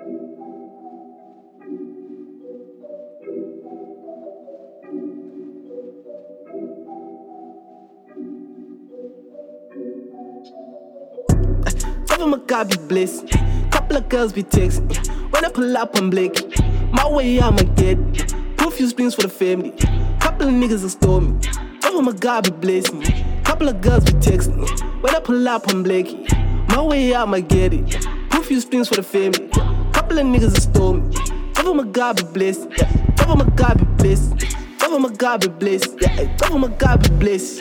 Some of my God be blessed. Couple of girls be texting. When I pull up, I'm Blakey. My way, I'ma get it. Put few springs for the family. Couple of niggas will store me. Some of my God be blessing. Couple of girls be texting. When I pull up, I'm Blakey. My way, I'ma get it. Put few springs for the family. Couple of niggas will store me. Some of my God be blessed. Yeah. Some of my God be blessed. Some of my God be blessed. Yeah. Some of my God be blessed.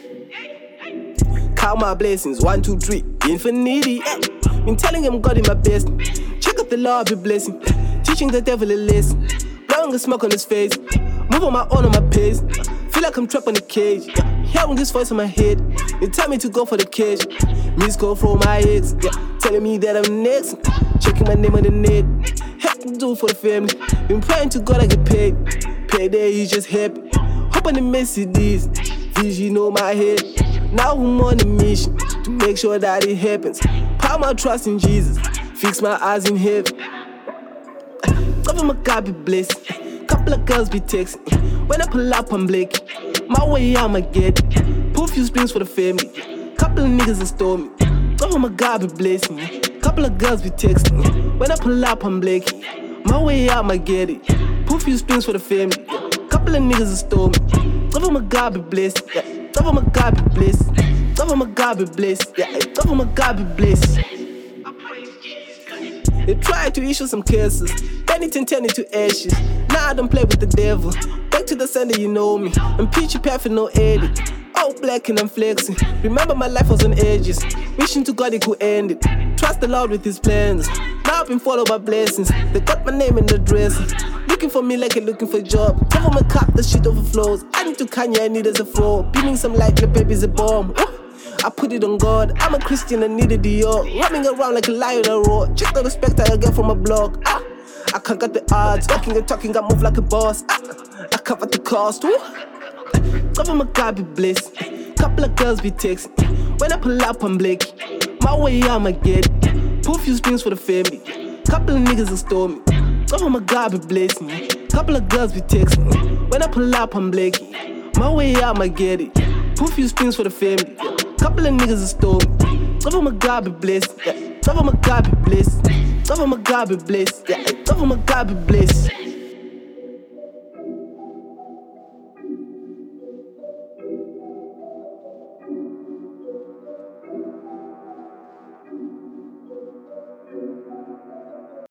Count my blessings, 1, 2, 3, infinity. Been telling him God in my best. Check out the Lord, be blessing. Teaching the devil a lesson. Blowing a smoke on his face. Move on my own on my pace. Feel like I'm trapped on a cage. Hearing this voice in my head. They tell me to go for the cage. Miss call from my ex. Telling me that I'm next. Checking my name on the net. Have to do for the family. Been praying to God I get paid. Payday, he's just happy. Hope on the Mercedes. Vision on my head. Now I'm on a mission to make sure that it happens. Put my trust in Jesus, fix my eyes in heaven. Some of my God be blessed. Couple of girls be texting. When I pull up, I'm Blakey. My way, I'ma get it. Put few springs for the family. Couple of niggas will store me. Some of my God be blessing. Couple of girls be texting. When I pull up, I'm Blakey. My way, I'ma get it. Put few springs for the family. Couple of niggas will store me. Some of my God be blessed. Yeah. Some of my God be blessed. Some of my God be blessed. Yeah, some of my God be blessed. They tried to issue some cases, then it turned into ashes. Now I don't play with the devil. Back to the Sunday, you know me. I'm peachy perfect, no edit. All black and I'm flexing. Remember my life was on edges. Wishing to God it could end it. Trust the Lord with his plans. Now I've been followed by blessings. They got my name in the dress. Looking for me like you're looking for a job. Cover my cup, the shit overflows. I need to Kanye, I need as a flow. Beaming some light, the baby's a bomb. I put it on God. I'm a Christian, I need a Dior. Running around like a lion, I roar. Check the respect I get from my blog. I can't got the odds. Walking and talking, I move like a boss. I cover the cost. Some of my God be blessed. Couple of girls be texting. When I pull up, I'm Blakey. My way, I'ma get it. Put few springs for the family. Couple of niggas will store me. Some of my God be blessing. Couple of girls be texting. When I pull up, I'm Blakey. My way, I'ma get it. Put few springs for the family. Couple of niggas will store me. Some of my God be blessed. Yeah. Some of my God be blessed. Some of my God be blessed. Yeah. Some of my God be blessed.